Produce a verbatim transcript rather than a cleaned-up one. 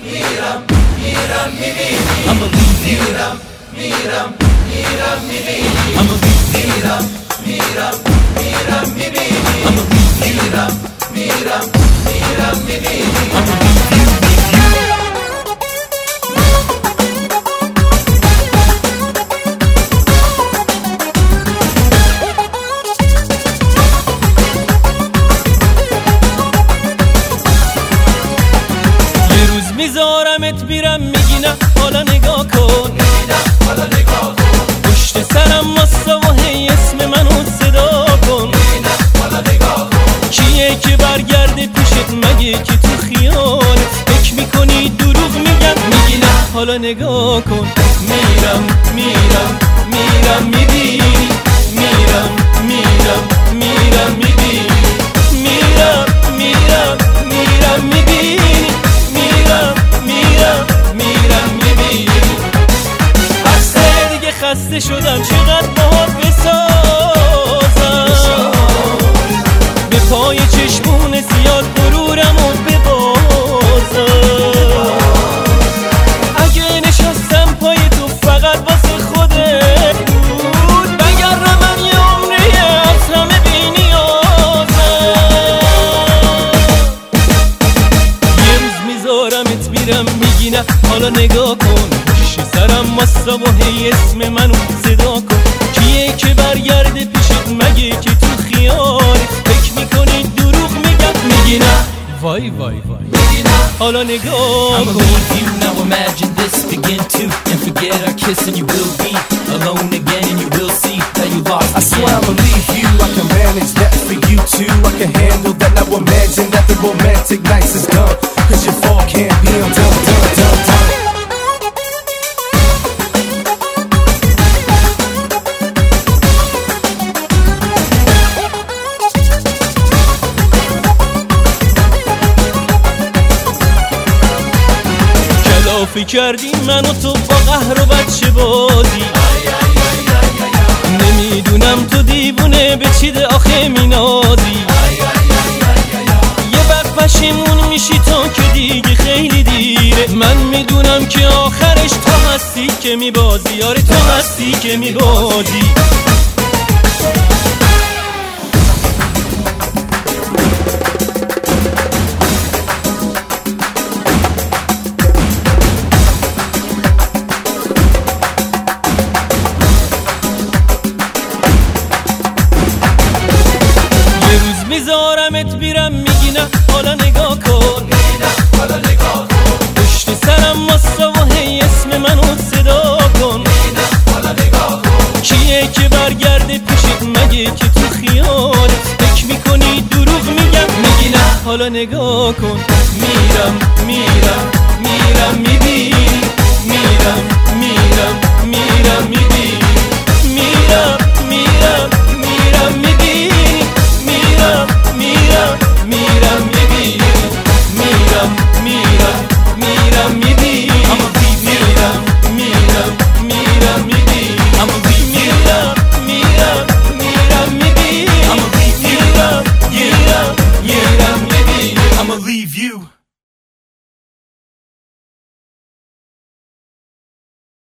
میرم میرم میبینی اما میرم میرم میرم میبینی اما میرم میرم میرم میبینی اما میرم میرم میرم میبینی اما میذارمت میرم میگی نه حالا نگاه کن حالا نگاه کن پشت سرم واسه و هی اسم منو صدا کن حالا نگاه کن کیه که برگرده پیشت مگه که تو خیالت فکر میکنی دروغ میگم میگی نه حالا نگاه کن میرم میرم میرم میبینی میرم میرم میرم میبینی میرم میرم میرم میبینی میرم میرم میرم میبینی از دیگه خسته شدم چقدر باهات بسازم به پای چشمون زیاد غرورمو ببازم اگه نشستم پای تو فقط واسه خودت بود بگرم من یه عمره از همه بی نیازم یه روز میذارمت میرم میگی نه حالا نگاه کن پیش سرم واسه و هی اسم منو صدا کن کیه که برگرده پیشت مگه که تو خیالت فکر میکنی دروغ میگم میگی نه وای وای وای حالا نگاه I'ma کن leave you now, imagine this begin to and forget our kiss and you will be alone again and you will see that you lost I swear I'ma leave you, I can manage that for you too I can handle that, now imagine that the romantic nights is done Cause your fall can't be undone, done, done, done کلافی کردی من و تو با قهر و بچه بازی نمیدونم تو دیوونه به چیده آخه مینازی یه وقت پشیمون میشی تو که دیگه خیلی دیره من میدونم که آخرش تو هستی که میبازی آره تو هستی که میبازی میذارمت میرم میگی نه حالا نگاه کن حالا نگاه کن پشت سرم واسه و هی اسم منو صدا کن حالا نگاه کن کیه که برگرده پیشت مگه که تو خیالت فکر میکنی دروغ میگم میگی نه حالا نگاه کن میرم میرم میرم میبینی میرم میرم میرم میبینی